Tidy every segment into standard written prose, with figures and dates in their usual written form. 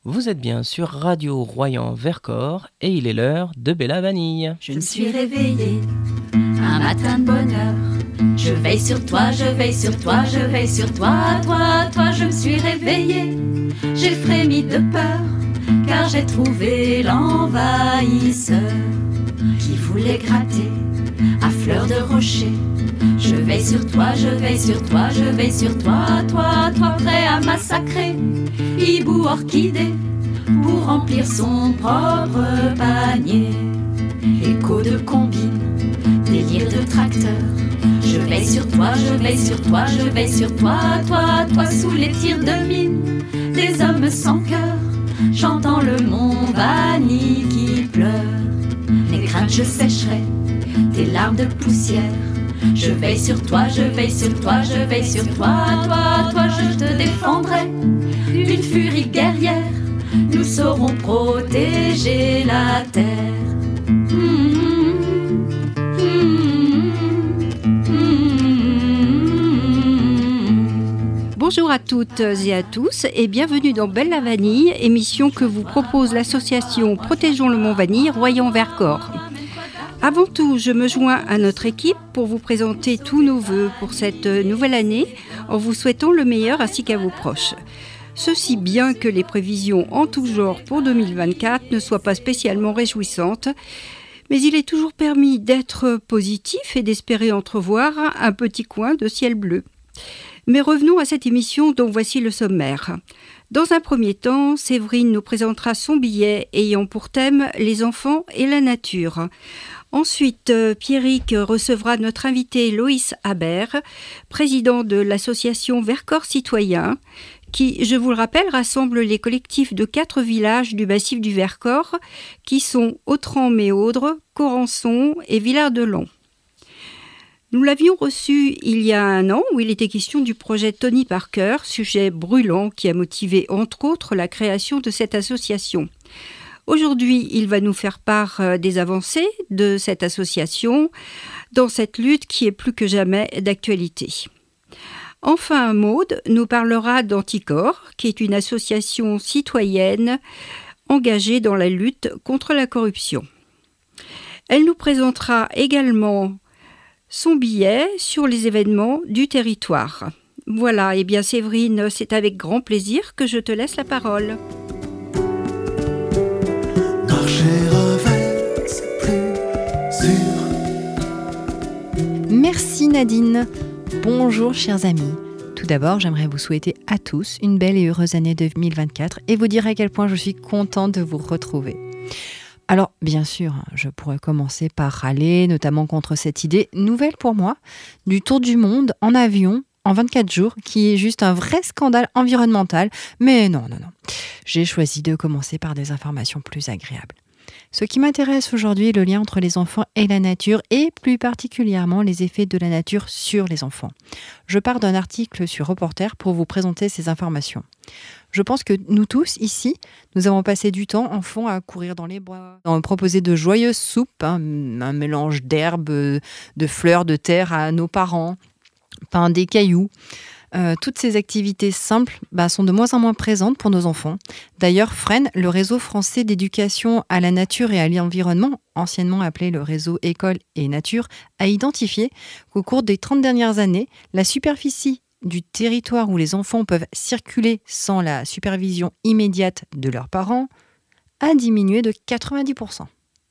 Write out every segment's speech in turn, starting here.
Vous êtes bien sur Radio Royan-Vercors et il est l'heure de Bella Vanille. Je me suis réveillée un matin de bonne heure. Je veille sur toi, je veille sur toi, je veille sur toi, toi, je me suis réveillée. J'ai frémi de peur, car j'ai trouvé l'envahisseur qui voulait gratter à fleur de rocher. Je veille sur toi, je veille sur toi, je veille sur toi, toi, prêt à massacrer hibou orchidée pour remplir son propre panier. Écho de combine, délire de tracteur. Je veille sur toi, je veille sur toi, je veille sur toi, toi, sous les tirs de mine des hommes sans cœur. J'entends le mont Vanille qui pleure. Les craintes je sécherai, tes larmes de poussière. Je veille sur toi, je veille sur toi, je veille sur toi, toi, je te défendrai d'une furie guerrière. Nous saurons protéger la terre. Bonjour à toutes et à tous et bienvenue dans Belle la Vanille, émission que vous propose l'association Protégeons le Mont Vanille Royan-Vercors. Avant tout, je me joins à notre équipe pour vous présenter tous nos vœux pour cette nouvelle année en vous souhaitant le meilleur ainsi qu'à vos proches. Ceci bien que les prévisions en tout genre pour 2024 ne soient pas spécialement réjouissantes, mais il est toujours permis d'être positif et d'espérer entrevoir un petit coin de ciel bleu. Mais revenons à cette émission dont voici le sommaire. Dans un premier temps, Séverine nous présentera son billet ayant pour thème les enfants et la nature. Ensuite, Pierrick recevra notre invité Loïs Habert, président de l'association Vercors Citoyen, qui, je vous le rappelle, rassemble les collectifs de 4 villages du massif du Vercors, qui sont Autran-Méaudre, Corançon et Villard-de-Lans. Nous l'avions reçu il y a 1 an où il était question du projet Tony Parker, sujet brûlant qui a motivé entre autres la création de cette association. Aujourd'hui, il va nous faire part des avancées de cette association dans cette lutte qui est plus que jamais d'actualité. Enfin, Maude nous parlera d'Anticorps, qui est une association citoyenne engagée dans la lutte contre la corruption. Elle nous présentera également son billet sur les événements du territoire. Voilà, et bien Séverine, c'est avec grand plaisir que je te laisse la parole. Merci Nadine. Bonjour chers amis. Tout d'abord, j'aimerais vous souhaiter à tous une belle et heureuse année 2024 et vous dire à quel point je suis contente de vous retrouver. Alors, bien sûr, je pourrais commencer par râler, notamment contre cette idée nouvelle pour moi, du tour du monde en avion en 24 jours, qui est juste un vrai scandale environnemental. Mais non. J'ai choisi de commencer par des informations plus agréables. Ce qui m'intéresse aujourd'hui est le lien entre les enfants et la nature, et plus particulièrement les effets de la nature sur les enfants. Je pars d'un article sur Reporter pour vous présenter ces informations. Je pense que nous tous, ici, nous avons passé du temps enfants à courir dans les bois, à proposer de joyeuses soupes, un mélange d'herbes, de fleurs, de terre à nos parents, des cailloux. Toutes ces activités simples sont de moins en moins présentes pour nos enfants. D'ailleurs, FREN, le réseau français d'éducation à la nature et à l'environnement, anciennement appelé le réseau École et Nature, a identifié qu'au cours des 30 dernières années, la superficie du territoire où les enfants peuvent circuler sans la supervision immédiate de leurs parents a diminué de 90%.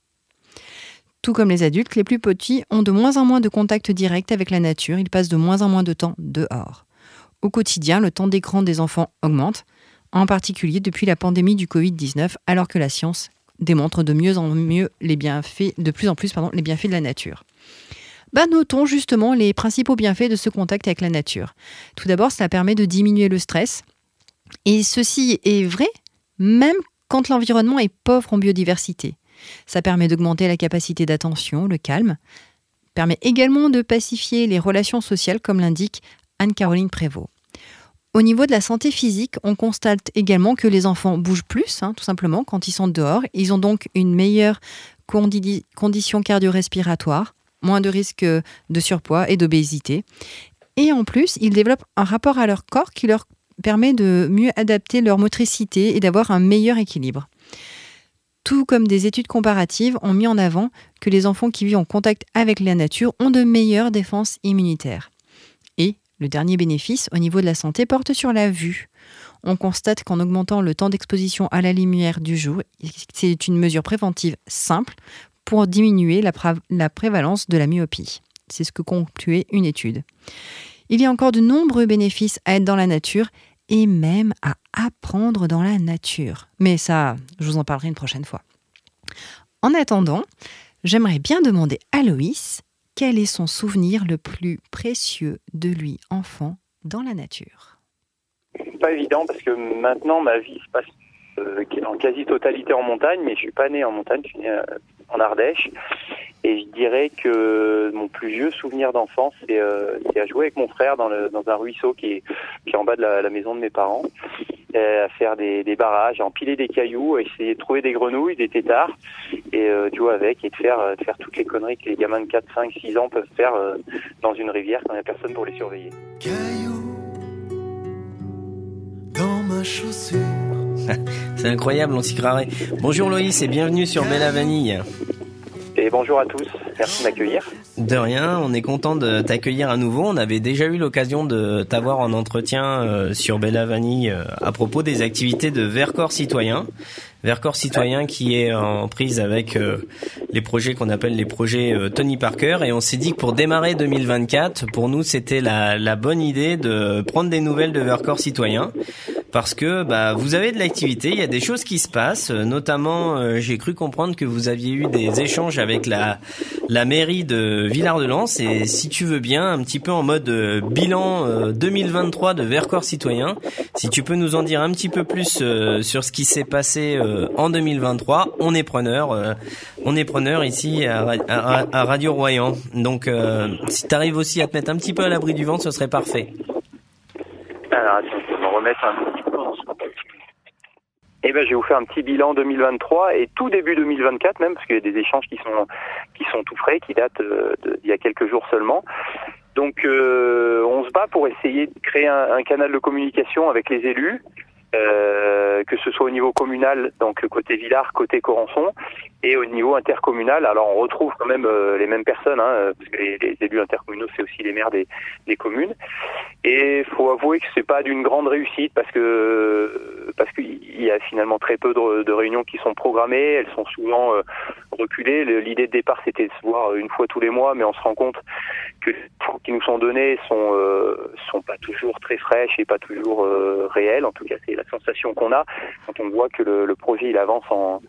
Tout comme les adultes, les plus petits ont de moins en moins de contact direct avec la nature, ils passent de moins en moins de temps dehors. Au quotidien, le temps d'écran des enfants augmente, en particulier depuis la pandémie du Covid-19, alors que la science démontre de plus en plus les bienfaits de la nature. Notons justement les principaux bienfaits de ce contact avec la nature. Tout d'abord, cela permet de diminuer le stress. Et ceci est vrai même quand l'environnement est pauvre en biodiversité. Ça permet d'augmenter la capacité d'attention, le calme. Permet également de pacifier les relations sociales, comme l'indique Anne-Caroline Prévost. Au niveau de la santé physique, on constate également que les enfants bougent plus, tout simplement, quand ils sont dehors. Ils ont donc une meilleure condition cardio-respiratoire, moins de risques de surpoids et d'obésité. Et en plus, ils développent un rapport à leur corps qui leur permet de mieux adapter leur motricité et d'avoir un meilleur équilibre. Tout comme des études comparatives ont mis en avant que les enfants qui vivent en contact avec la nature ont de meilleures défenses immunitaires. Et le dernier bénéfice au niveau de la santé porte sur la vue. On constate qu'en augmentant le temps d'exposition à la lumière du jour, c'est une mesure préventive simple pour diminuer la prévalence de la myopie. C'est ce que concluait une étude. Il y a encore de nombreux bénéfices à être dans la nature et même à apprendre dans la nature. Mais ça, je vous en parlerai une prochaine fois. En attendant, j'aimerais bien demander à Loïs quel est son souvenir le plus précieux de lui, enfant, dans la nature. C'est pas évident parce que maintenant ma vie se passe en quasi-totalité en montagne, mais je suis pas né en montagne, je suis né en Ardèche. Et je dirais que mon plus vieux souvenir d'enfance, c'est à jouer avec mon frère dans un ruisseau qui est en bas de la maison de mes parents, à faire des barrages, à empiler des cailloux, à essayer de trouver des grenouilles, des têtards, et de jouer avec et de faire toutes les conneries que les gamins de 4, 5, 6 ans peuvent faire dans une rivière quand il n'y a personne pour les surveiller. Cailloux dans ma chaussure. C'est incroyable, on s'y croirait. Bonjour Loïs et bienvenue sur Bella Vanille. Et bonjour à tous, merci de m'accueillir. De rien, on est content de t'accueillir à nouveau. On avait déjà eu l'occasion de t'avoir en entretien sur Bella Vanille à propos des activités de Vercors Citoyen. Vercors Citoyen qui est en prise avec les projets qu'on appelle les projets Tony Parker. Et on s'est dit que pour démarrer 2024, pour nous c'était la bonne idée de prendre des nouvelles de Vercors Citoyen. Parce que vous avez de l'activité, il y a des choses qui se passent, notamment j'ai cru comprendre que vous aviez eu des échanges avec la mairie de Villard-de-Lans, et si tu veux bien, un petit peu en mode bilan 2023 de Vercors Citoyen, si tu peux nous en dire un petit peu plus sur ce qui s'est passé en 2023, on est preneur ici à Radio Royan. Donc si tu arrives aussi à te mettre un petit peu à l'abri du vent, ce serait parfait. Alors attends, je vais me remettre un petit peu en son. Je vais vous faire un petit bilan 2023 et tout début 2024 même, parce qu'il y a des échanges qui sont tout frais, qui datent d'il y a quelques jours seulement. Donc on se bat pour essayer de créer un canal de communication avec les élus, que ce soit au niveau communal, donc côté Villars, côté Corançon, et au niveau intercommunal. Alors on retrouve quand même les mêmes personnes, parce que les élus intercommunaux, c'est aussi les maires des communes. Et faut avouer que c'est pas d'une grande réussite parce qu'il y a finalement très peu de réunions qui sont programmées. Elles sont souvent reculées. L'idée de départ, c'était de se voir une fois tous les mois, mais on se rend compte que les infos qui nous sont données sont pas toujours très fraîches et pas toujours réelles. En tout cas, c'est la sensation qu'on a quand on voit que le projet il avance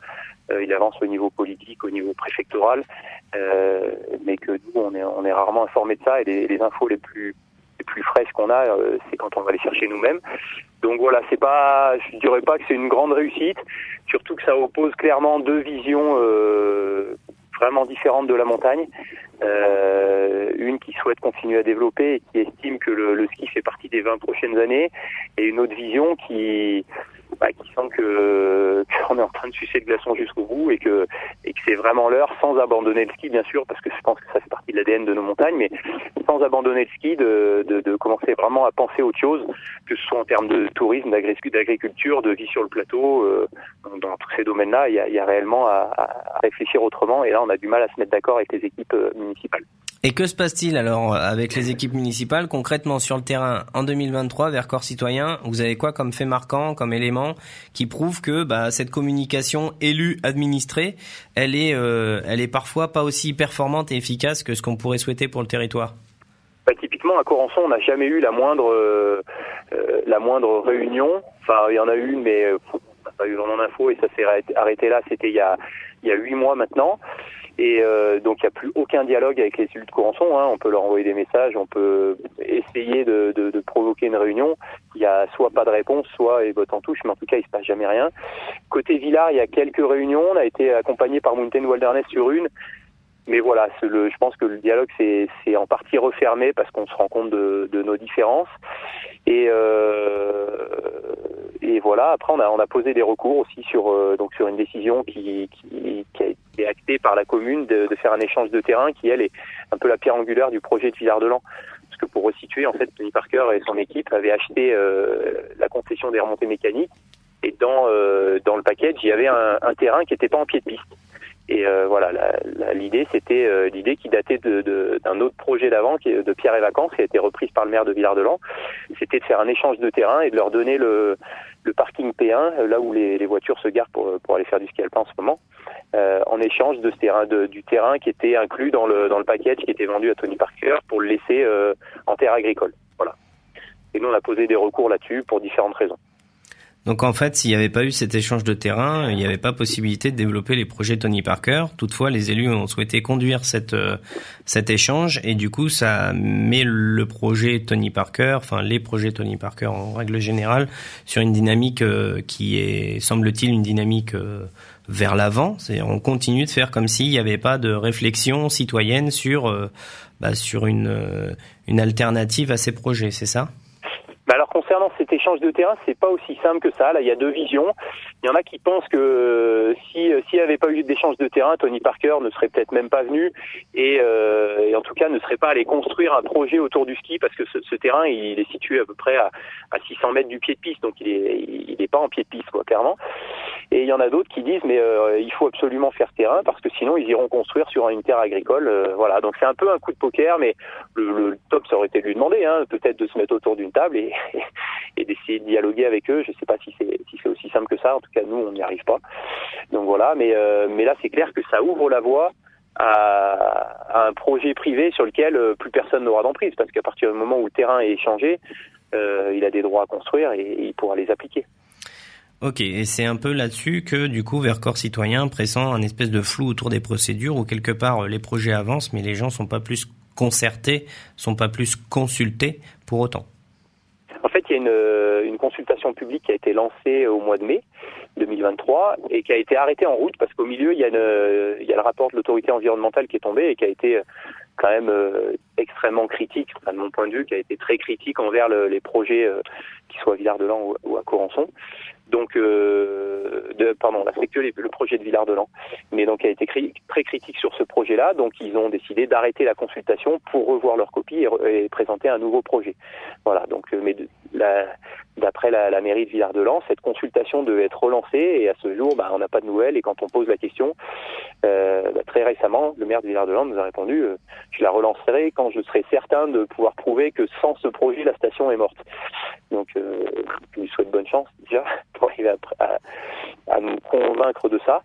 au niveau politique, au niveau préfectoral, mais que nous on est rarement informés de ça, et les infos les plus fraîches qu'on a, c'est quand on va les chercher nous-mêmes. Donc voilà, je dirais pas que c'est une grande réussite, surtout que ça oppose clairement deux visions vraiment différentes de la montagne. Une qui souhaite continuer à développer et qui estime que le ski fait partie des 20 prochaines années, et une autre vision qui sent qu'on est en train de sucer le glaçon jusqu'au bout et que c'est vraiment l'heure, sans abandonner le ski bien sûr, parce que je pense que ça fait partie de l'ADN de nos montagnes, mais sans abandonner le ski, de commencer vraiment à penser autre chose, que ce soit en termes de tourisme, d'agriculture, de vie sur le plateau. Dans tous ces domaines-là, il y a réellement à réfléchir autrement, et là on a du mal à se mettre d'accord avec les équipes municipales. Et que se passe-t-il alors avec les équipes municipales concrètement sur le terrain en 2023 Vercors Citoyen? Vous avez quoi comme fait marquant, comme élément qui prouve que cette communication élue-administrée, elle est parfois pas aussi performante et efficace que ce qu'on pourrait souhaiter pour le territoire? Typiquement à Corançon, on n'a jamais eu la moindre réunion. Enfin, il y en a eu une, mais on n'a pas eu vraiment d'infos, et ça s'est arrêté là. C'était il y a 8 mois maintenant. Et donc il n'y a plus aucun dialogue avec les élus de Corançon. On peut leur envoyer des messages, on peut essayer de provoquer une réunion. Il y a soit pas de réponse, soit les bottes en touche, mais en tout cas il se passe jamais rien. Côté Villars, il y a quelques réunions. On a été accompagné par Mountain Wilderness sur une. Mais voilà, je pense que le dialogue c'est en partie refermé parce qu'on se rend compte de nos différences. Et voilà. Après, on a posé des recours aussi sur une décision qui a été actée par la commune de faire un échange de terrain qui, elle, est un peu la pierre angulaire du projet de Villard-de-Lans. Parce que pour resituer, en fait, Tony Parker et son équipe avaient acheté la concession des remontées mécaniques, et dans le package, il y avait un terrain qui n'était pas en pied de piste. Et voilà, l'idée, c'était l'idée qui datait d'un autre projet d'avant, qui est de Pierre et Vacances, qui a été reprise par le maire de Villard-de-Lans. C'était de faire un échange de terrain et de leur donner le parking P1, là où les voitures se garent pour aller faire du ski alpin en ce moment, en échange de ce terrain, du terrain qui était inclus dans le package qui était vendu à Tony Parker pour le laisser en terre agricole. Voilà. Et nous, on a posé des recours là-dessus pour différentes raisons. Donc en fait, s'il n'y avait pas eu cet échange de terrain, il n'y avait pas possibilité de développer les projets Tony Parker. Toutefois, les élus ont souhaité conduire cet échange et du coup, ça met le projet Tony Parker, enfin les projets Tony Parker en règle générale, sur une dynamique qui est, semble-t-il, une dynamique vers l'avant. On continue de faire comme s'il n'y avait pas de réflexion citoyenne sur une alternative à ces projets, c'est ça ? Alors concernant cet échange de terrain, c'est pas aussi simple que ça. Là, il y a deux visions. Il y en a qui pensent que s'il n'y avait pas eu d'échange de terrain, Tony Parker ne serait peut-être même pas venu et en tout cas ne serait pas allé construire un projet autour du ski parce que ce terrain, il est situé à peu près à 600 mètres du pied de piste, donc il est pas en pied de piste, quoi, clairement. Et il y en a d'autres qui disent mais il faut absolument faire terrain parce que sinon ils iront construire sur une terre agricole. Voilà, donc c'est un peu un coup de poker, mais le top, ça aurait été de lui demander, peut-être de se mettre autour d'une table et d'essayer de dialoguer avec eux. Je sais pas si c'est aussi simple que ça. En tout cas, nous, on n'y arrive pas. Donc voilà, mais là, c'est clair que ça ouvre la voie à un projet privé sur lequel plus personne n'aura d'emprise, parce qu'à partir du moment où le terrain est échangé, il a des droits à construire et il pourra les appliquer. Ok, et c'est un peu là-dessus que, du coup, Vercors Citoyen pressent un espèce de flou autour des procédures où, quelque part, les projets avancent, mais les gens sont pas plus concertés, sont pas plus consultés pour autant. En fait, il y a une consultation publique qui a été lancée au mois de mai 2023 et qui a été arrêtée en route parce qu'au milieu, il y a le rapport de l'autorité environnementale qui est tombé et qui a été quand même extrêmement critique, enfin, de mon point de vue, qui a été très critique envers les projets qui soient à Villard-de-Lans ou à Corançon. Donc, là, c'est que le projet de Villard-de-Lans, mais donc a été très critique sur ce projet-là. Donc, ils ont décidé d'arrêter la consultation pour revoir leur copie et présenter un nouveau projet. Voilà. Donc, d'après la mairie de Villard-de-Lans, cette consultation devait être relancée et à ce jour, on n'a pas de nouvelles. Et quand on pose la question, très récemment, le maire de Villard-de-Lans nous a répondu je la relancerai quand je serai certain de pouvoir prouver que sans ce projet, la station est morte. Donc, je lui souhaite bonne chance déjà pour arriver à nous convaincre de ça.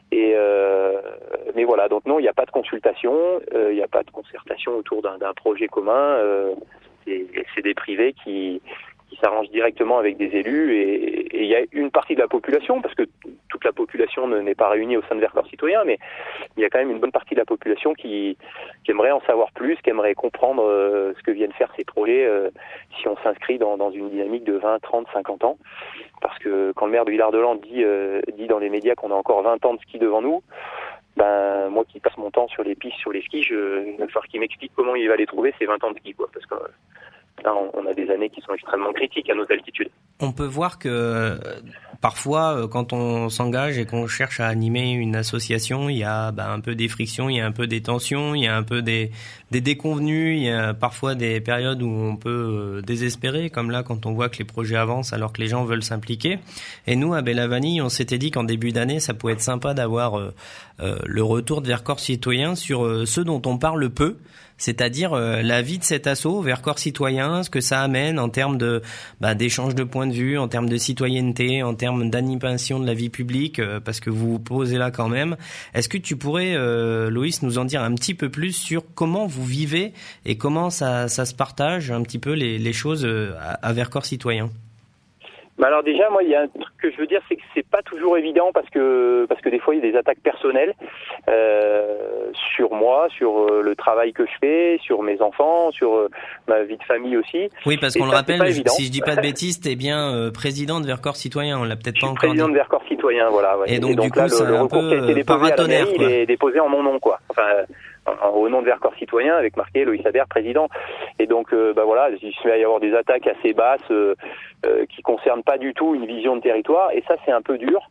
Mais voilà, donc non, il n'y a pas de consultation, il n'y a pas de concertation autour d'un projet commun. C'est des privés qui s'arrangent directement avec des élus et il y a une partie de la population, parce que toute la population n'est pas réunie au sein de Vercors Citoyen, mais il y a quand même une bonne partie de la population qui aimerait en savoir plus, qui aimerait comprendre ce que viennent faire ces projets si on s'inscrit dans une dynamique de 20, 30, 50 ans. Parce que quand le maire de Villard-de-Lans dit dans les médias qu'on a encore 20 ans de ski devant nous, moi qui passe mon temps sur les pistes, sur les skis, il va falloir qu'il m'explique comment il va les trouver ces 20 ans de ski, quoi, parce que là, on a des années qui sont extrêmement critiques à nos altitudes. On peut voir que parfois, quand on s'engage et qu'on cherche à animer une association, il y a un peu des frictions, il y a un peu des tensions, il y a un peu des déconvenues, il y a parfois des périodes où on peut désespérer, comme là quand on voit que les projets avancent alors que les gens veulent s'impliquer. Et nous, à Belle-Vanille, on s'était dit qu'en début d'année, ça pouvait être sympa d'avoir le retour de Vercors Citoyen sur ceux dont on parle peu, c'est-à-dire la vie de cet asso, Vercors Citoyen, ce que ça amène en termes d'échange de points de vue, en termes de citoyenneté, en termes d'animation de la vie publique, parce que vous vous posez là quand même. Est-ce que tu pourrais, Loïs, nous en dire un petit peu plus sur comment vous vivez et comment ça se partage un petit peu les choses à Vercors Citoyen? Alors déjà, moi, il y a un truc que je veux dire, c'est que c'est pas toujours évident parce que des fois, il y a des attaques personnelles sur moi, sur le travail que je fais, sur mes enfants, sur ma vie de famille aussi. Oui, parce qu'on le rappelle, si je dis pas de bêtises, t'es bien président de Vercors Citoyen, on l'a peut-être pas encore dit. Président de Vercors Citoyen, voilà. Ouais. Et donc du coup, là, c'est le un recours qui a été peu déposé à la mairie, quoi. il est déposé en mon nom, quoi. Enfin, au nom de Vercors Citoyen, avec marqué Loïs Habert, président. Et donc, voilà, il va y avoir des attaques assez basses qui concernent pas du tout une vision de territoire. Et ça, c'est un peu dur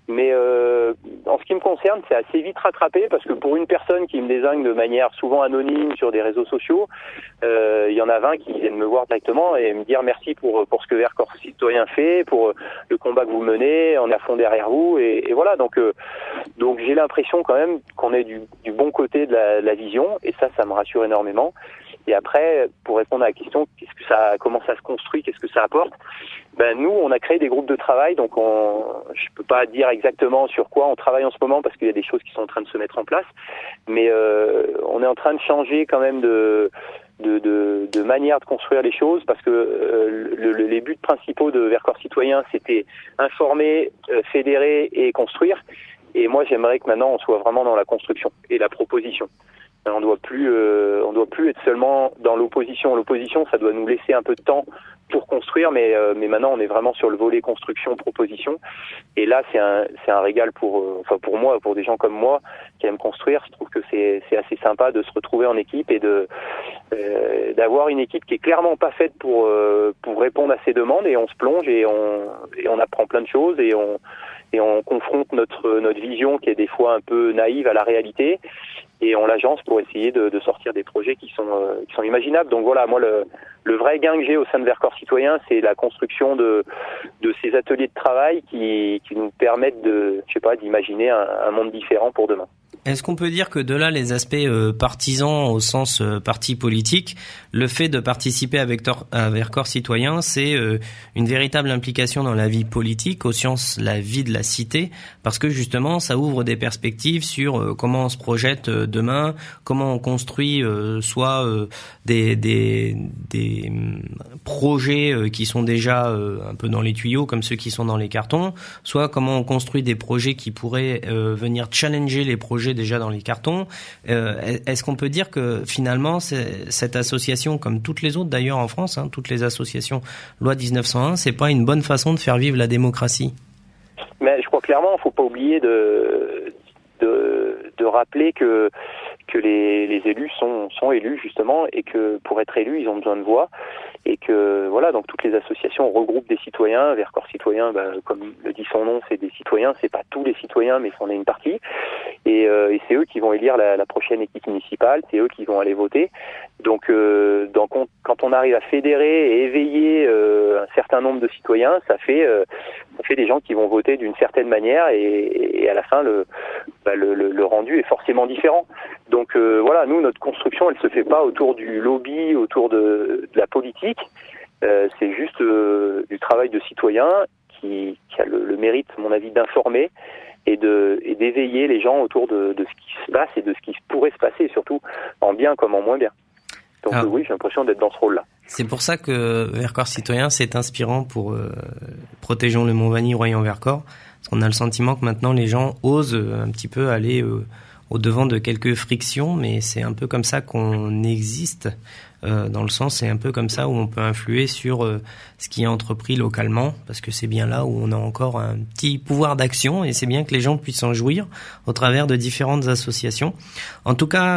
Mais en ce qui me concerne, c'est assez vite rattrapé parce que pour une personne qui me désigne de manière souvent anonyme sur des réseaux sociaux, il y en a 20 qui viennent me voir directement et me dire merci pour ce que Vercors Citoyen fait, pour le combat que vous menez, on est à fond derrière vous et voilà. Donc j'ai l'impression quand même qu'on est du bon côté de la vision et ça me rassure énormément. Et après, pour répondre à la question, comment ça se construit, qu'est-ce que ça apporte? Nous, on a créé des groupes de travail, donc je peux pas dire exactement sur quoi on travaille en ce moment parce qu'il y a des choses qui sont en train de se mettre en place, mais on est en train de changer quand même de manière de construire les choses parce que les buts principaux de Vercors Citoyen, c'était informer, fédérer et construire. Et moi, j'aimerais que maintenant on soit vraiment dans la construction et la proposition. On doit plus être seulement dans l'opposition. L'opposition, ça doit nous laisser un peu de temps pour construire, mais maintenant on est vraiment sur le volet construction, proposition. Et là, c'est un régal pour moi, pour des gens comme moi qui aiment construire. Je trouve que c'est assez sympa de se retrouver en équipe et d'avoir une équipe qui est clairement pas faite pour répondre à ces demandes. Et on se plonge et on apprend plein de choses et on confronte notre vision qui est des fois un peu naïve à la réalité. Et on l'agence pour essayer de sortir des projets qui sont imaginables. Donc voilà, moi le vrai gain que j'ai au sein de Vercors Citoyen, c'est la construction de ces ateliers de travail qui nous permettent d'imaginer un monde différent pour demain. Est-ce qu'on peut dire que de là les aspects partisans au sens parti politique, le fait de participer à Vercors Citoyen, c'est une véritable implication dans la vie politique, au sens la vie de la cité, parce que justement ça ouvre des perspectives sur comment on se projette demain, comment on construit soit des projets qui sont déjà un peu dans les tuyaux comme ceux qui sont dans les cartons, soit comment on construit des projets qui pourraient venir challenger les projets déjà dans les cartons. Est-ce qu'on peut dire que finalement cette association, comme toutes les autres d'ailleurs en France, toutes les associations loi 1901, c'est pas une bonne façon de faire vivre la démocratie? Mais je crois clairement, faut pas oublier de rappeler que les élus sont élus justement et que pour être élus ils ont besoin de voix et que voilà, donc toutes les associations regroupent des citoyens. Vercors Citoyen, comme le dit son nom, c'est des citoyens, c'est pas tous les citoyens mais c'en est une partie et c'est eux qui vont élire la prochaine équipe municipale, c'est eux qui vont aller voter. Donc quand on arrive à fédérer et éveiller un certain nombre de citoyens, ça fait des gens qui vont voter d'une certaine manière et à la fin le rendu est forcément différent. Donc voilà, nous notre construction elle se fait pas autour du lobby, autour de la politique, c'est juste du travail de citoyen qui a le mérite, à mon avis, d'informer et d'éveiller les gens autour de ce qui se passe et de ce qui pourrait se passer, surtout en bien comme en moins bien. Donc oui, j'ai l'impression d'être dans ce rôle-là. C'est pour ça que Vercors Citoyen, c'est inspirant pour Protégeons le Mont-Vanille, Royan-Vercors, parce qu'on a le sentiment que maintenant les gens osent un petit peu aller au-devant de quelques frictions, mais c'est un peu comme ça qu'on existe, dans le sens, c'est un peu comme ça où on peut influer sur ce qui est entrepris localement, parce que c'est bien là où on a encore un petit pouvoir d'action, et c'est bien que les gens puissent en jouir au travers de différentes associations. En tout cas,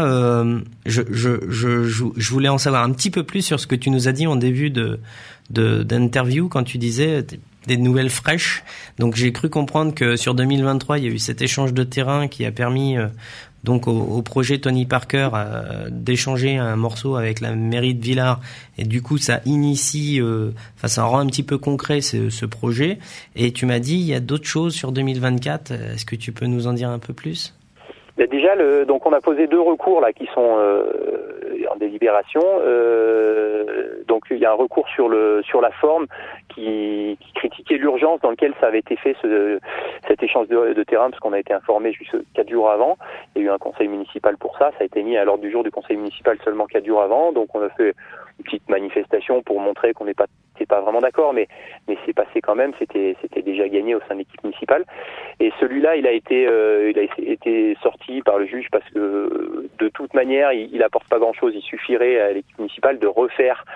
je voulais en savoir un petit peu plus sur ce que tu nous as dit en début d'interview, quand tu disais des nouvelles fraîches. Donc j'ai cru comprendre que sur 2023, il y a eu cet échange de terrain qui a permis donc au projet Tony Parker d'échanger un morceau avec la mairie de Villars, et du coup ça initie, ça rend un petit peu concret ce projet. Et tu m'as dit il y a d'autres choses sur 2024. Est-ce que tu peux nous en dire un peu plus? Déjà, donc on a posé 2 recours là qui sont en délibération. Donc il y a un recours sur la forme qui critiquait l'urgence dans laquelle ça avait été fait cet échange de terrain, parce qu'on a été informé juste 4 jours avant. Il y a eu un conseil municipal pour ça. Ça a été mis à l'ordre du jour du conseil municipal seulement 4 jours avant. Donc on a fait une petite manifestation pour montrer qu'on n'était pas vraiment d'accord, mais c'est passé quand même. C'était déjà gagné au sein de l'équipe municipale. Et celui-là, il a été sorti par le juge parce que de toute manière, il apporte pas grand-chose. Il suffirait à l'équipe municipale de refaire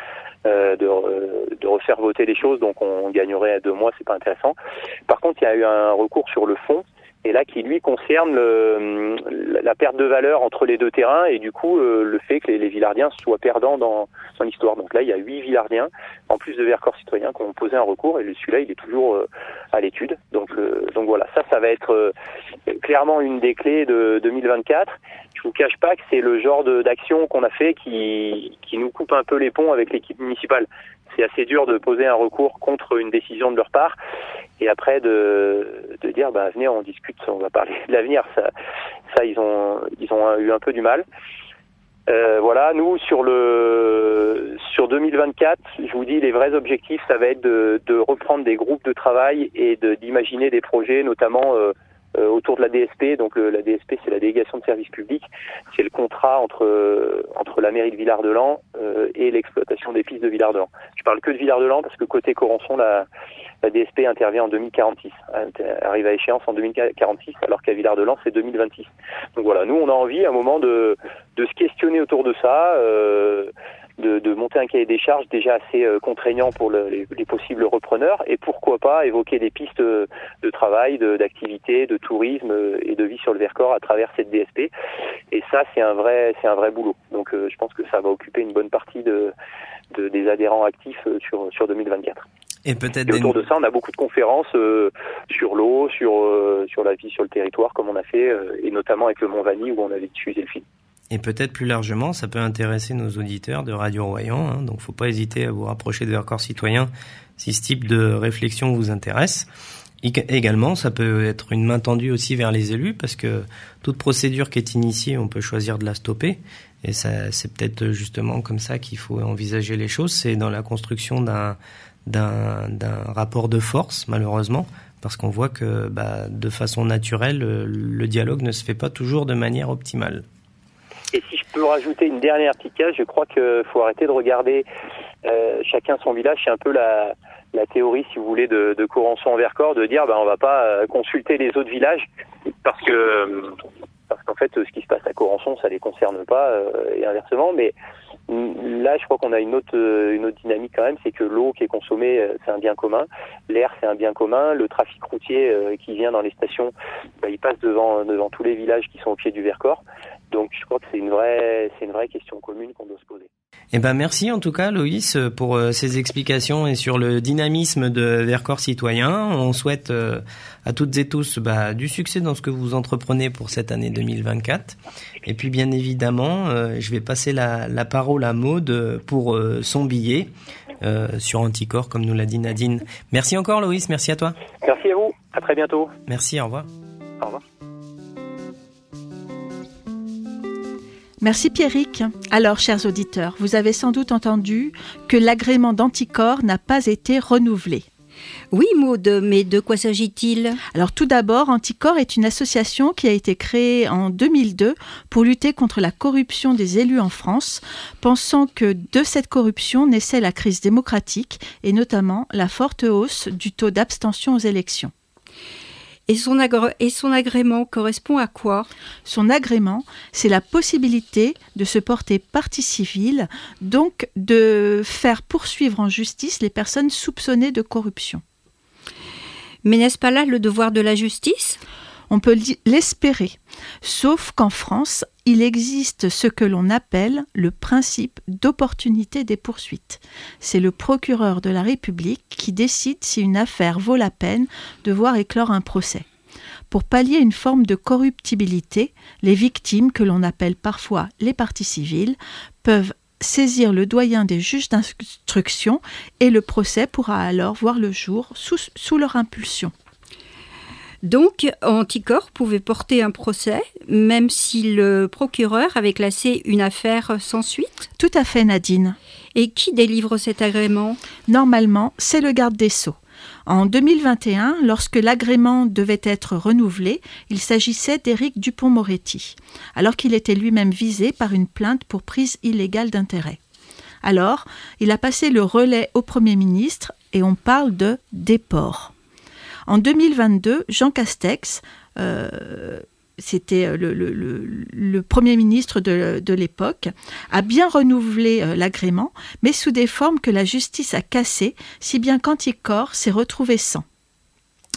voter les choses, donc on gagnerait à 2 mois, c'est pas intéressant. Par contre, il y a eu un recours sur le fond et là qui lui concerne la perte de valeur entre les deux terrains et du coup le fait que les Villardiens soient perdants dans l'histoire. Donc là il y a 8 Villardiens en plus de Vercors Citoyen qui ont posé un recours et celui-là il est toujours à l'étude. Donc voilà, ça va être clairement une des clés de 2024. Je vous cache pas que c'est le genre d'action qu'on a fait qui nous coupe un peu les ponts avec l'équipe municipale. C'est assez dur de poser un recours contre une décision de leur part et après de dire venez on discute, on va parler de l'avenir. Ça ils ont eu un peu du mal. Voilà, nous sur 2024, je vous dis les vrais objectifs, ça va être de reprendre des groupes de travail et d'imaginer des projets, notamment autour de la DSP. Donc la DSP, c'est la délégation de service public. C'est le contrat entre la mairie de Villard-de-Lans et l'exploitation des pistes de Villard-de-Lans. Je parle que de Villard-de-Lans parce que côté Corançon, la DSP intervient en 2046. Arrive à échéance en 2046, alors qu'à Villard-de-Lans, c'est 2026. Donc voilà, nous, on a envie à un moment de se questionner autour de ça, de monter un cahier des charges déjà assez contraignant pour les possibles repreneurs et pourquoi pas évoquer des pistes de travail, d'activité, de tourisme et de vie sur le Vercors à travers cette DSP. Et ça, c'est un vrai boulot. Donc je pense que ça va occuper une bonne partie des adhérents actifs sur 2024. Et peut-être autour de ça, on a beaucoup de conférences sur l'eau, sur la vie sur le territoire, comme on a fait, et notamment avec le Mont-Vany où on avait diffusé le film. Et peut-être plus largement, ça peut intéresser nos auditeurs de Radio Royan. Donc, faut pas hésiter à vous rapprocher de Vercors Citoyen si ce type de réflexion vous intéresse. Également, ça peut être une main tendue aussi vers les élus parce que toute procédure qui est initiée, on peut choisir de la stopper. Et ça, c'est peut-être justement comme ça qu'il faut envisager les choses. C'est dans la construction d'un rapport de force, malheureusement, parce qu'on voit que de façon naturelle, le dialogue ne se fait pas toujours de manière optimale. Et si je peux rajouter une dernière petite case, je crois qu'il faut arrêter de regarder chacun son village. C'est un peu la théorie, si vous voulez, de Corançon en Vercors, de dire on va pas consulter les autres villages parce qu'en fait ce qui se passe à Corançon ça les concerne pas et inversement. Mais là je crois qu'on a une autre dynamique quand même, c'est que l'eau qui est consommée c'est un bien commun, l'air c'est un bien commun, le trafic routier qui vient dans les stations il passe devant tous les villages qui sont au pied du Vercors. Donc je crois que c'est une vraie question commune qu'on doit se poser. Merci en tout cas Loïs pour ces explications et sur le dynamisme de Vercors Citoyen. On souhaite à toutes et tous du succès dans ce que vous entreprenez pour cette année 2024. Et puis bien évidemment, je vais passer la parole à Maude pour son billet sur Anticorps, comme nous l'a dit Nadine. Merci encore Loïs, merci à toi. Merci à vous, à très bientôt. Merci, au revoir. Au revoir. Merci Pierrick. Alors, chers auditeurs, vous avez sans doute entendu que l'agrément d'Anticorps n'a pas été renouvelé. Oui Maude, mais de quoi s'agit-il ? Alors tout d'abord, Anticorps est une association qui a été créée en 2002 pour lutter contre la corruption des élus en France, pensant que de cette corruption naissait la crise démocratique et notamment la forte hausse du taux d'abstention aux élections. Et son agrément correspond à quoi ? Son agrément, c'est la possibilité de se porter partie civile, donc de faire poursuivre en justice les personnes soupçonnées de corruption. Mais n'est-ce pas là le devoir de la justice ? On peut l'espérer, sauf qu'en France, il existe ce que l'on appelle le principe d'opportunité des poursuites. C'est le procureur de la République qui décide si une affaire vaut la peine de voir éclore un procès. Pour pallier une forme de corruptibilité, les victimes, que l'on appelle parfois les parties civiles, peuvent saisir le doyen des juges d'instruction et le procès pourra alors voir le jour sous leur impulsion. Donc, Anticorps pouvait porter un procès, même si le procureur avait classé une affaire sans suite ? Tout à fait, Nadine. Et qui délivre cet agrément ? Normalement, c'est le garde des Sceaux. En 2021, lorsque l'agrément devait être renouvelé, il s'agissait d'Éric Dupond-Moretti, alors qu'il était lui-même visé par une plainte pour prise illégale d'intérêt. Alors, il a passé le relais au Premier ministre et on parle de déport. En 2022, Jean Castex, c'était le Premier ministre de l'époque, a bien renouvelé l'agrément, mais sous des formes que la justice a cassées, si bien qu'Anticorps s'est retrouvé sans.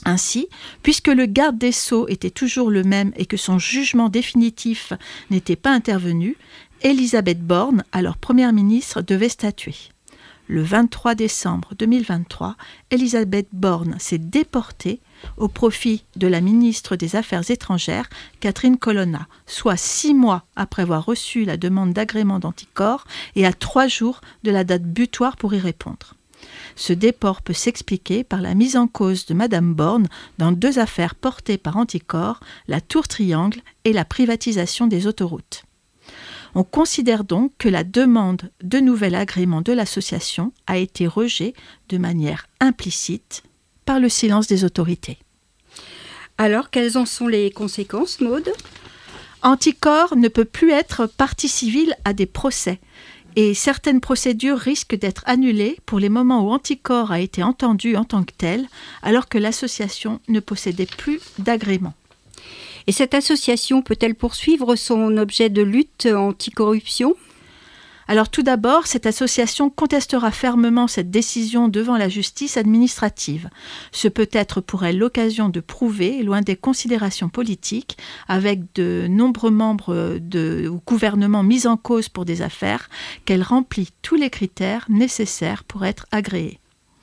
Ainsi, puisque le garde des Sceaux était toujours le même et que son jugement définitif n'était pas intervenu, Elisabeth Borne, alors première ministre, devait statuer. Le 23 décembre 2023, Elisabeth Borne s'est déportée au profit de la ministre des Affaires étrangères, Catherine Colonna, soit 6 mois après avoir reçu la demande d'agrément d'anticorps et à 3 jours de la date butoir pour y répondre. Ce déport peut s'expliquer par la mise en cause de Madame Borne dans 2 affaires portées par Anticorps, la Tour Triangle et la privatisation des autoroutes. On considère donc que la demande de nouvel agrément de l'association a été rejetée de manière implicite par le silence des autorités. Alors, quelles en sont les conséquences, Maude ? Anticorps ne peut plus être partie civile à des procès. Et certaines procédures risquent d'être annulées pour les moments où Anticorps a été entendu en tant que tel, alors que l'association ne possédait plus d'agrément. Et cette association peut-elle poursuivre son objet de lutte anticorruption ? Alors tout d'abord, cette association contestera fermement cette décision devant la justice administrative. Ce peut être pour elle l'occasion de prouver, loin des considérations politiques, avec de nombreux membres du gouvernement mis en cause pour des affaires, qu'elle remplit tous les critères nécessaires pour être agréée.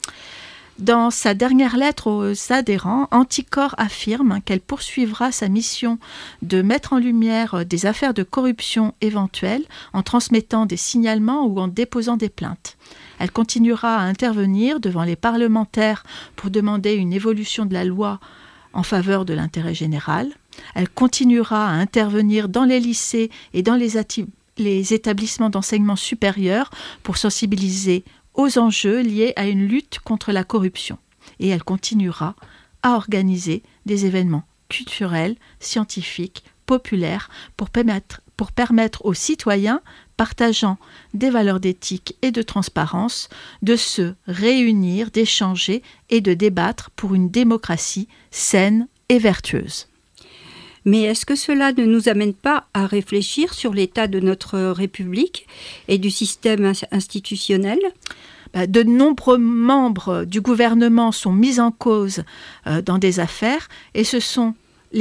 Dans sa dernière lettre aux adhérents, Anticorps affirme qu'elle poursuivra sa mission de mettre en lumière des affaires de corruption éventuelles en transmettant des signalements ou en déposant des plaintes. Elle continuera à intervenir devant les parlementaires pour demander une évolution de la loi en faveur de l'intérêt général. Elle continuera à intervenir dans les lycées et dans les établissements d'enseignement supérieur pour sensibiliser aux enjeux liés à une lutte contre la corruption. Et elle continuera à organiser des événements culturels, scientifiques, populaires pour permettre aux citoyens partageant des valeurs d'éthique et de transparence de se réunir, d'échanger et de débattre pour une démocratie saine et vertueuse. Mais est-ce que cela ne nous amène pas à réfléchir sur l'état de notre République et du système institutionnel ? De nombreux membres du gouvernement sont mis en cause dans des affaires et ce sont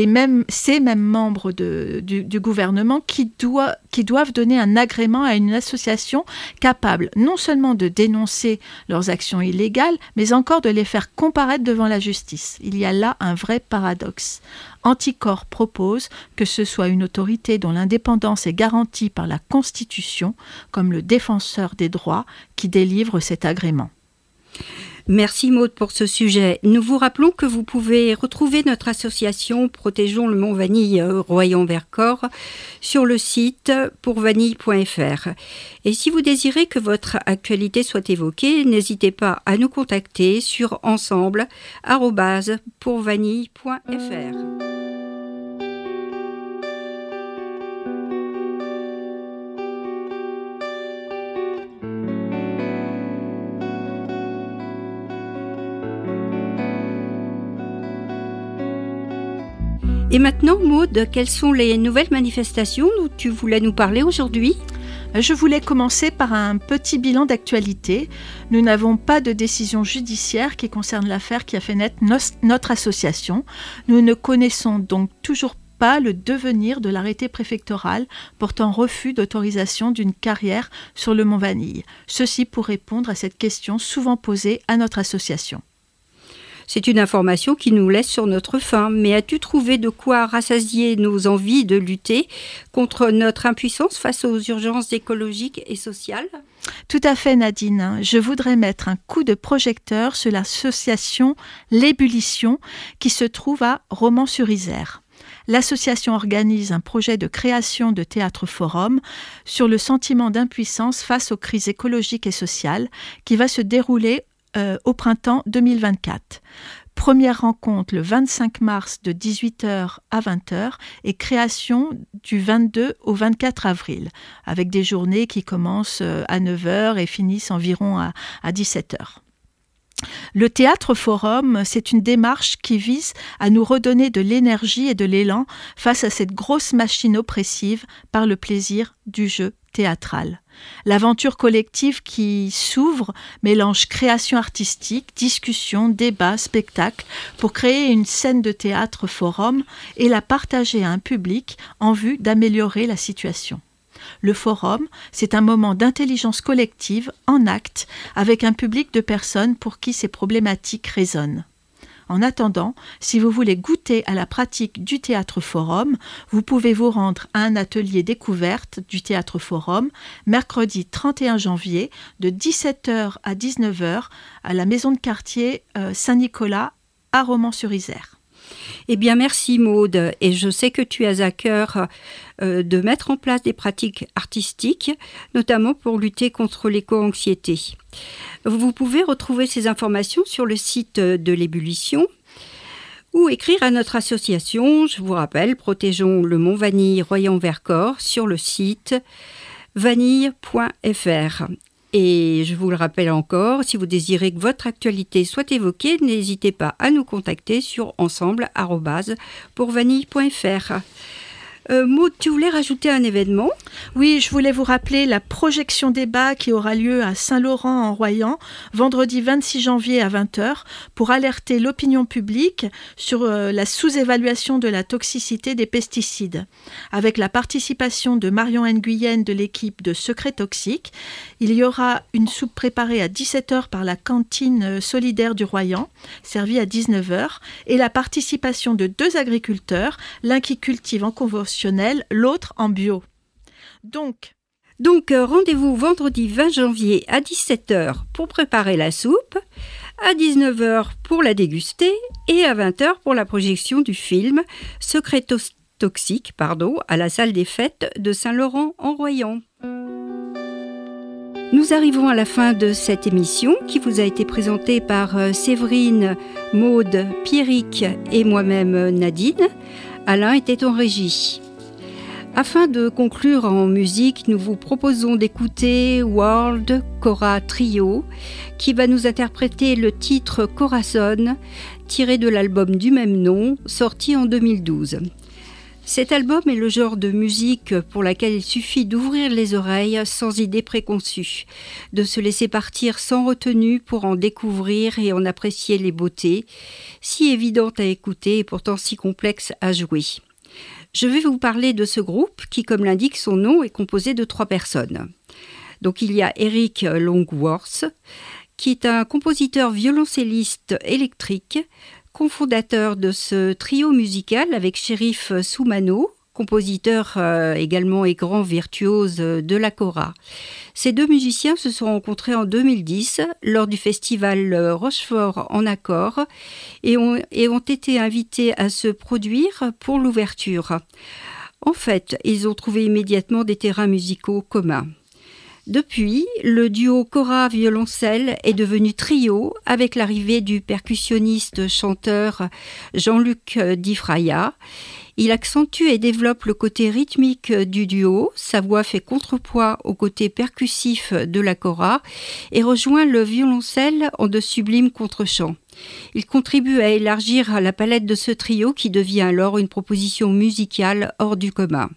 ces mêmes membres du gouvernement qui doivent donner un agrément à une association capable non seulement de dénoncer leurs actions illégales, mais encore de les faire comparaître devant la justice. Il y a là un vrai paradoxe. Anticorps propose que ce soit une autorité dont l'indépendance est garantie par la Constitution, comme le défenseur des droits, qui délivre cet agrément. Merci Maude pour ce sujet. Nous vous rappelons que vous pouvez retrouver notre association Protégeons le Mont Vanille Royan-Vercors sur le site pourvanille.fr. Et si vous désirez que votre actualité soit évoquée, n'hésitez pas à nous contacter sur ensemble@pourvanille.fr. Et maintenant, Maude, quelles sont les nouvelles manifestations dont tu voulais nous parler aujourd'hui ? Je voulais commencer par un petit bilan d'actualité. Nous n'avons pas de décision judiciaire qui concerne l'affaire qui a fait naître notre association. Nous ne connaissons donc toujours pas le devenir de l'arrêté préfectoral portant refus d'autorisation d'une carrière sur le Mont Vanille. Ceci pour répondre à cette question souvent posée à notre association. C'est une information qui nous laisse sur notre faim. Mais as-tu trouvé de quoi rassasier nos envies de lutter contre notre impuissance face aux urgences écologiques et sociales ? Tout à fait, Nadine. Je voudrais mettre un coup de projecteur sur l'association L'Ébullition qui se trouve à Romans-sur-Isère. L'association organise un projet de création de théâtre-forum sur le sentiment d'impuissance face aux crises écologiques et sociales qui va se dérouler au printemps 2024. Première rencontre le 25 mars de 18h à 20h et création du 22 au 24 avril, avec des journées qui commencent à 9h et finissent environ à 17h. Le théâtre forum, c'est une démarche qui vise à nous redonner de l'énergie et de l'élan face à cette grosse machine oppressive par le plaisir du jeu théâtral. L'aventure collective qui s'ouvre mélange création artistique, discussion, débat, spectacle pour créer une scène de théâtre forum et la partager à un public en vue d'améliorer la situation. Le forum, c'est un moment d'intelligence collective en acte avec un public de personnes pour qui ces problématiques résonnent. En attendant, si vous voulez goûter à la pratique du théâtre forum, vous pouvez vous rendre à un atelier découverte du théâtre forum mercredi 31 janvier de 17h à 19h à la maison de quartier Saint-Nicolas à Romans-sur-Isère. Eh bien, merci Maude. Et je sais que tu as à cœur de mettre en place des pratiques artistiques, notamment pour lutter contre l'éco-anxiété. Vous pouvez retrouver ces informations sur le site de l'Ébullition ou écrire à notre association, je vous rappelle, Protégeons le Mont Vanille Royan-Vercors sur le site vanille.fr. Et je vous le rappelle encore, si vous désirez que votre actualité soit évoquée, n'hésitez pas à nous contacter sur ensemble@vanille.fr. Maud, tu voulais rajouter un événement ? Oui, je voulais vous rappeler la projection débat qui aura lieu à Saint-Laurent-en-Royan, vendredi 26 janvier à 20h, pour alerter l'opinion publique sur la sous-évaluation de la toxicité des pesticides. Avec la participation de Marion Nguyen de l'équipe de Secrets Toxiques, il y aura une soupe préparée à 17h par la cantine solidaire du Royan, servie à 19h, et la participation de 2 agriculteurs, l'un qui cultive en conventionnel, l'autre en bio. Donc, rendez-vous vendredi 20 janvier à 17h pour préparer la soupe, à 19h pour la déguster et à 20h pour la projection du film Secrets Toxiques à la salle des fêtes de Saint-Laurent-en-Royan. Nous arrivons à la fin de cette émission qui vous a été présentée par Séverine, Maude, Pierrick et moi-même Nadine. Alain était en régie. Afin de conclure en musique, nous vous proposons d'écouter World Cora Trio qui va nous interpréter le titre Corazon tiré de l'album du même nom sorti en 2012. Cet album est le genre de musique pour laquelle il suffit d'ouvrir les oreilles sans idée préconçue, de se laisser partir sans retenue pour en découvrir et en apprécier les beautés, si évidentes à écouter et pourtant si complexes à jouer. Je vais vous parler de ce groupe qui, comme l'indique son nom, est composé de 3 personnes. Donc il y a Eric Longworth, qui est un compositeur violoncelliste électrique, cofondateur de ce trio musical avec Cherif Soumano, compositeur également et grand virtuose de la kora. Ces 2 musiciens se sont rencontrés en 2010 lors du festival Rochefort en accord et ont été invités à se produire pour l'ouverture. En fait, ils ont trouvé immédiatement des terrains musicaux communs. Depuis, le duo kora-violoncelle est devenu trio avec l'arrivée du percussionniste-chanteur Jean-Luc Di Fraia. Il accentue et développe le côté rythmique du duo, sa voix fait contrepoids au côté percussif de la kora et rejoint le violoncelle en de sublimes contre-chants. Il contribue à élargir la palette de ce trio qui devient alors une proposition musicale hors du commun.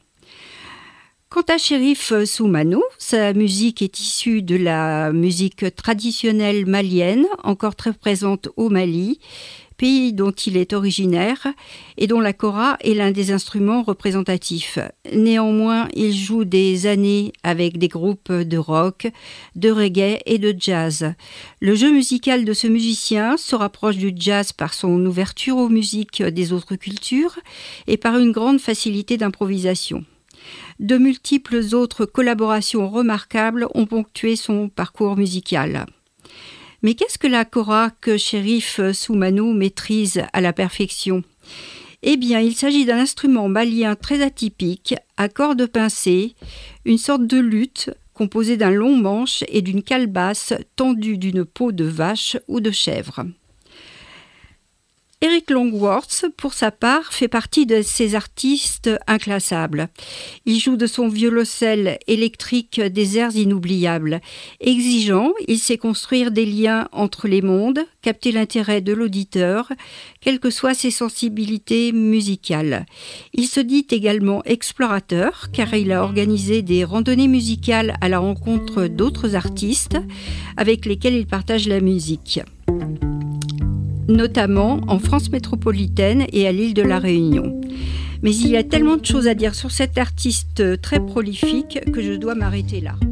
Quant à Cherif Soumano, sa musique est issue de la musique traditionnelle malienne, encore très présente au Mali, pays dont il est originaire et dont la kora est l'un des instruments représentatifs. Néanmoins, il joue des années avec des groupes de rock, de reggae et de jazz. Le jeu musical de ce musicien se rapproche du jazz par son ouverture aux musiques des autres cultures et par une grande facilité d'improvisation. De multiples autres collaborations remarquables ont ponctué son parcours musical. Mais qu'est-ce que la kora que Cherif Soumano maîtrise à la perfection ? Eh bien, il s'agit d'un instrument malien très atypique, à cordes pincées, une sorte de luth composée d'un long manche et d'une calebasse tendue d'une peau de vache ou de chèvre. Eric Longworth, pour sa part, fait partie de ces artistes inclassables. Il joue de son violoncelle électrique des airs inoubliables. Exigeant, il sait construire des liens entre les mondes, capter l'intérêt de l'auditeur, quelles que soient ses sensibilités musicales. Il se dit également explorateur, car il a organisé des randonnées musicales à la rencontre d'autres artistes avec lesquels il partage la musique, notamment en France métropolitaine et à l'île de la Réunion. Mais il y a tellement de choses à dire sur cet artiste très prolifique que je dois m'arrêter là.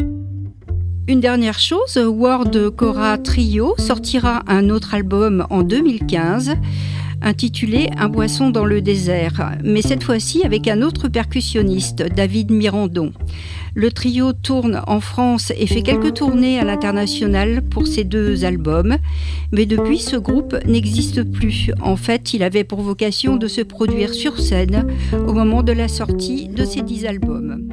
Une dernière chose, World Cora Trio sortira un autre album en 2015 intitulé « Un boisson dans le désert », mais cette fois-ci avec un autre percussionniste, David Mirandon. Le trio tourne en France et fait quelques tournées à l'international pour ces 2 albums, mais depuis, ce groupe n'existe plus. En fait, il avait pour vocation de se produire sur scène au moment de la sortie de ces 10 albums.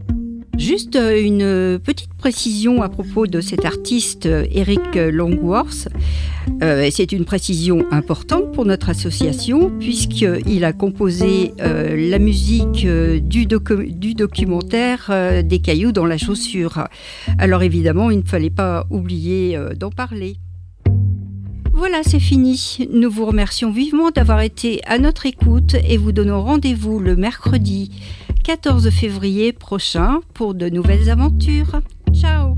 Juste une petite précision à propos de cet artiste Eric Longworth. C'est une précision importante pour notre association puisqu'il a composé la musique du documentaire Des cailloux dans la chaussure. Alors évidemment, il ne fallait pas oublier d'en parler. Voilà, c'est fini. Nous vous remercions vivement d'avoir été à notre écoute et vous donnons rendez-vous le mercredi 14 février prochain pour de nouvelles aventures. Ciao!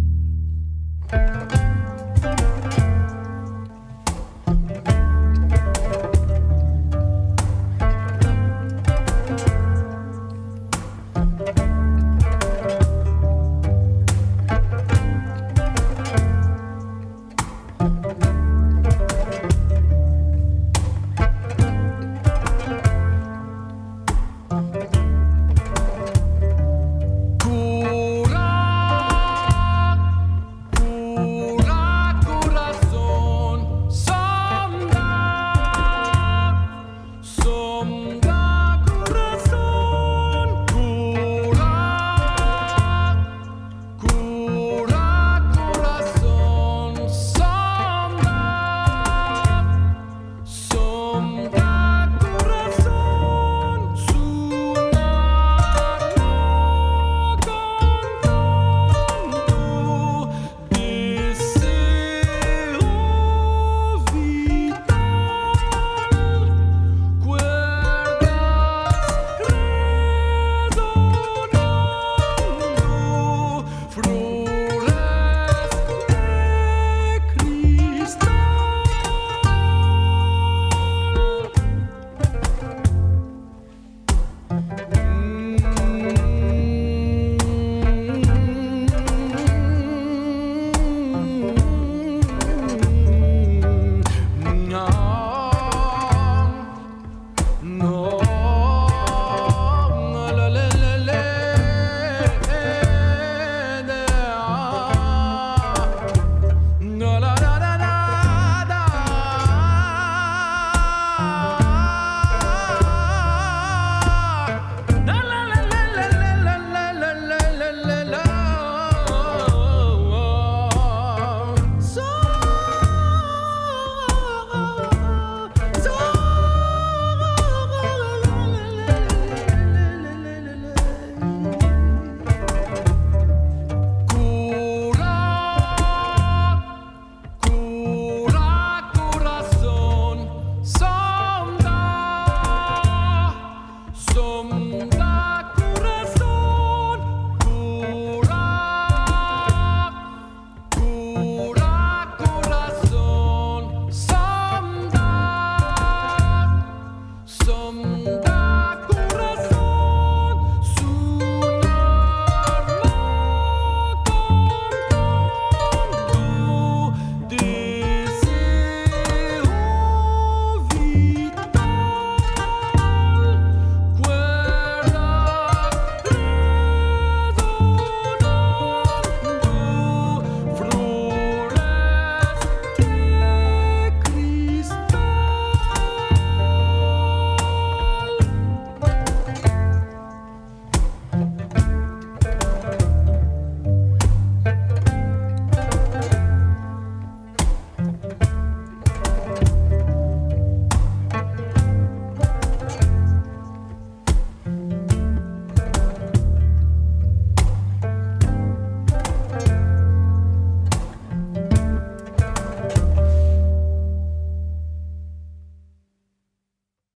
Someday